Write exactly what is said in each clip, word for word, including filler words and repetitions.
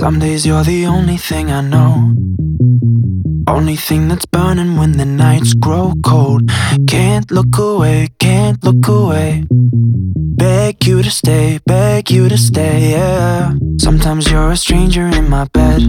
Some days you're the only thing I know, only thing that's burning when the nights grow cold. Can't look away, can't look away. Beg you to stay, beg you to stay, yeah. Sometimes you're a stranger in my bed.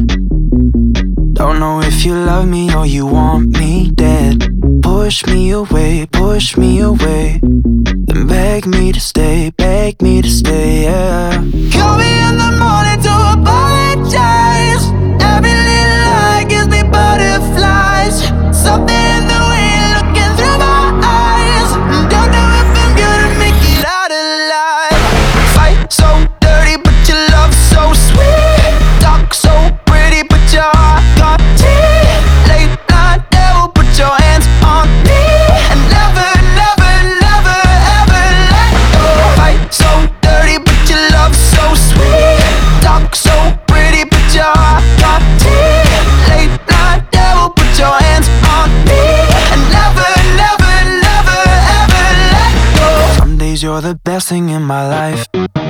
Don't know if you love me or you want me dead. Push me away, push me away. Then beg me to stay, beg me to stay, yeah. Call me in the morning to apologize. Every little lie gives me butterflies. Something in the way you're looking through my eyes. Don't know if I'm gonna make it out alive. Fight so dirty but your love so sweet. Talk so pretty but your heart got teeth. Late night devil, put your hands on me. And never, never, never, ever let go. Fight so dirty but your love so sweet. Talk so pretty but your heart got teeth. Late night devil, put your hands on me. And never, never, never, ever let go. Some days you're the best thing in my life.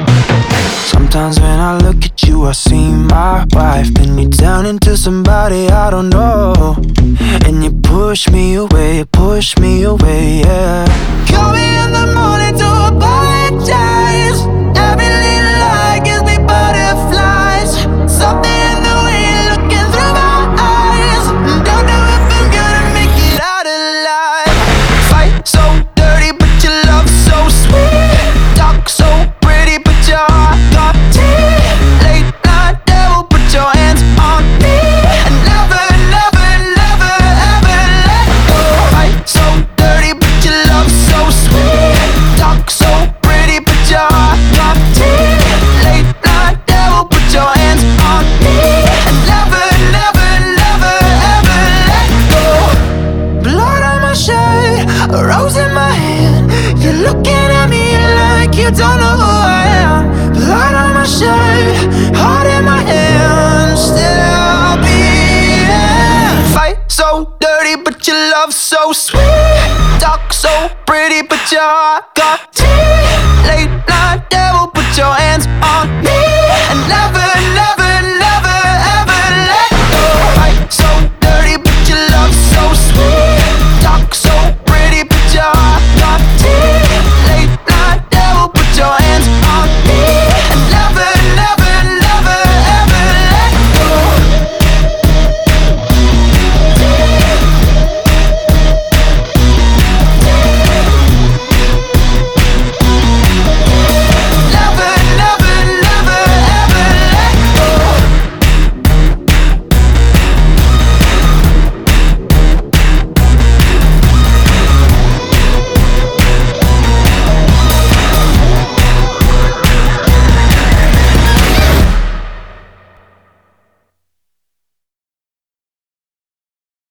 Sometimes when I look at you, I see my wife. Then you turn into somebody I don't know, and you push me away, push me away, yeah. Call me in the morning to apologize. Every little lie gives me butterflies. Something in the way you're looking through my eyes. Don't know if I'm gonna make it out alive. Fight so dirty but your love so sweet. Talk so pretty but your heart got teeth. Late night devil, put your hands on me. And never, never, never, ever let go. Fight so dirty but your love so sweet. Talk so pretty but your heart got teeth. Late night devil, put your hands on me. And never, never, never, ever let go. Blood on my shirt, a rose in my hand. You're looking at me like you don't know who I am. Blood on my shirt, heart in my hand. Still I'll be here. Fight so dirty but your love so sweet. Talk so pretty but your heart got teeth. Late night devil,